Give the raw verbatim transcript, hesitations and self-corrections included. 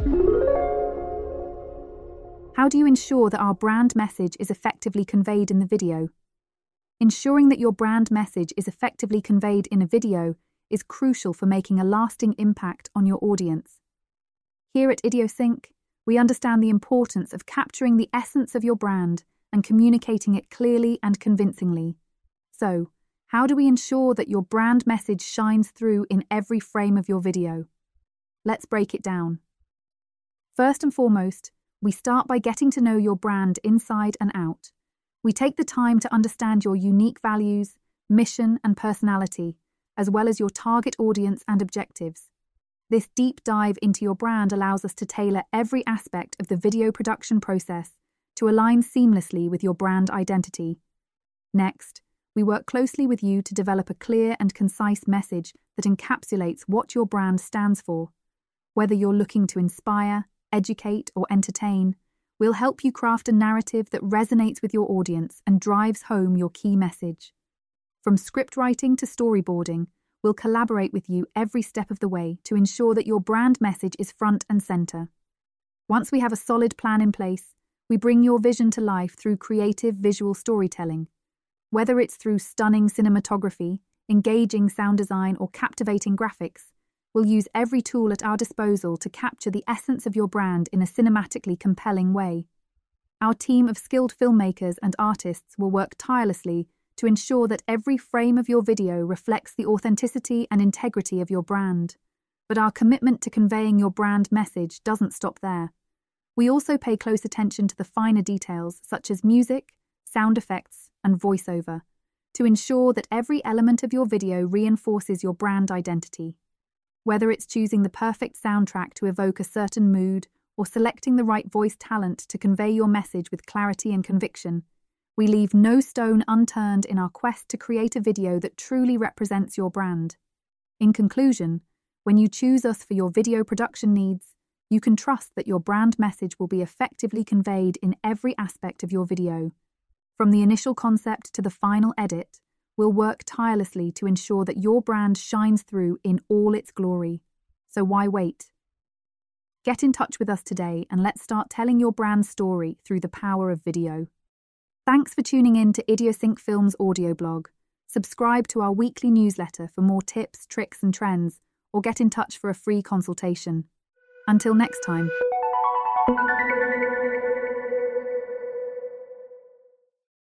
How do you ensure that our brand message is effectively conveyed in the video? Ensuring that your brand message is effectively conveyed in a video is crucial for making a lasting impact on your audience. Here at IdeoSync, we understand the importance of capturing the essence of your brand and communicating it clearly and convincingly. So, how do we ensure that your brand message shines through in every frame of your video? Let's break it down. First and foremost, we start by getting to know your brand inside and out. We take the time to understand your unique values, mission, and personality, as well as your target audience and objectives. This deep dive into your brand allows us to tailor every aspect of the video production process to align seamlessly with your brand identity. Next, we work closely with you to develop a clear and concise message that encapsulates what your brand stands for. Whether you're looking to inspire, educate, or entertain, we'll help you craft a narrative that resonates with your audience and drives home your key message. From script writing to storyboarding, we'll collaborate with you every step of the way to ensure that your brand message is front and center. Once we have a solid plan in place, we bring your vision to life through creative visual storytelling. Whether it's through stunning cinematography, engaging sound design, or captivating graphics, we'll use every tool at our disposal to capture the essence of your brand in a cinematically compelling way. Our team of skilled filmmakers and artists will work tirelessly to ensure that every frame of your video reflects the authenticity and integrity of your brand. But our commitment to conveying your brand message doesn't stop there. We also pay close attention to the finer details such as music, sound effects, and voiceover, to ensure that every element of your video reinforces your brand identity. Whether it's choosing the perfect soundtrack to evoke a certain mood or selecting the right voice talent to convey your message with clarity and conviction, we leave no stone unturned in our quest to create a video that truly represents your brand. In conclusion, when you choose us for your video production needs, you can trust that your brand message will be effectively conveyed in every aspect of your video. From the initial concept to the final edit, we'll work tirelessly to ensure that your brand shines through in all its glory. So why wait? Get in touch with us today and let's start telling your brand story through the power of video. Thanks for tuning in to IdeoSync Films audio blog. Subscribe to our weekly newsletter for more tips, tricks, and trends, or get in touch for a free consultation. Until next time.